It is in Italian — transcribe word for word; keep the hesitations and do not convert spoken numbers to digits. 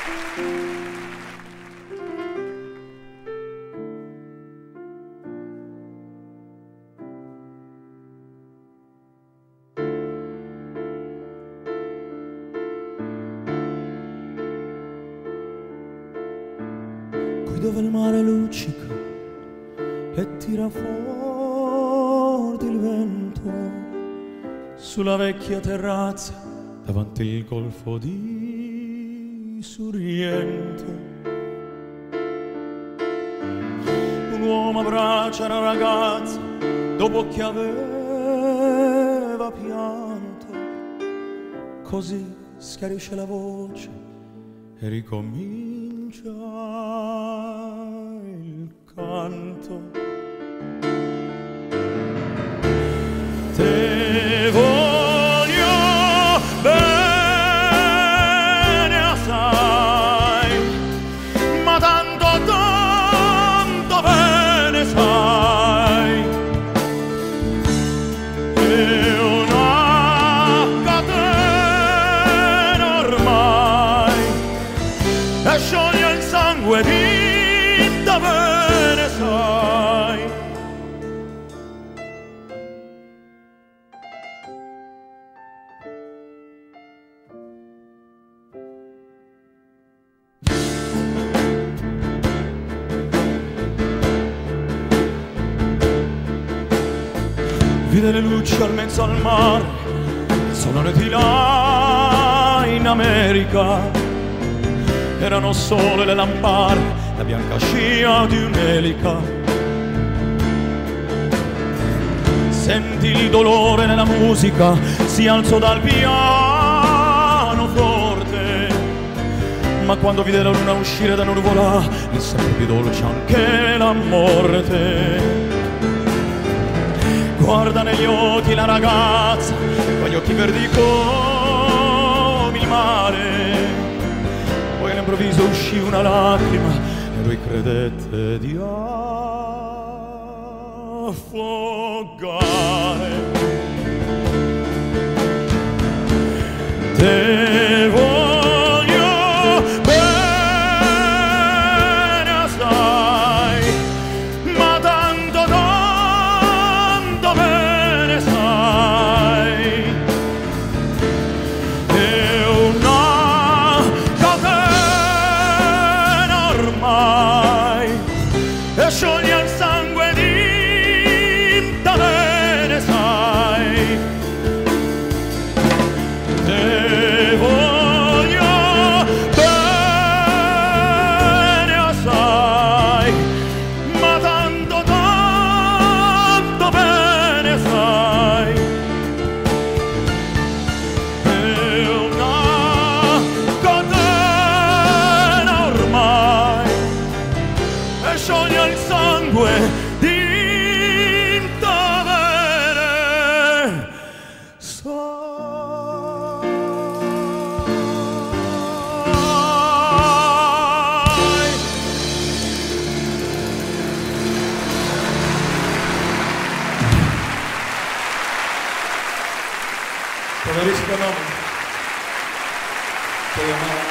Dove il mare luccica e tira fuori il vento sulla vecchia terrazza davanti il golfo di Sorrento. Un uomo abbraccia una ragazza dopo che aveva pianto, così schiarisce la voce e ricomincia il canto. Te voglio bene assai, ma tanto, tanto bene sai, è una catena ormai e scioglie il sangue di da bene sai. Vide le luci al mezzo al mare, il solone di là in America. Erano sole le lampade, la bianca scia di un'elica. Sentì il dolore nella musica, si alzò dal pianoforte, ma quando vide la luna uscire da nuvola, gli sembrò più dolce anche la morte. Guarda negli occhi la ragazza, con gli occhi verdi come il mare. Poi all'improvviso uscì una lacrima e lui credette di affogare. Te voglio bene assai, ma tanto, tanto bene sai, è una catena ormai e scioglie il sangue di da bene sai. Te voglio bene assai, ma tanto, tanto bene sai, è una catena ormai e scioglie il sangue di da bene sai. Poverissimo nome.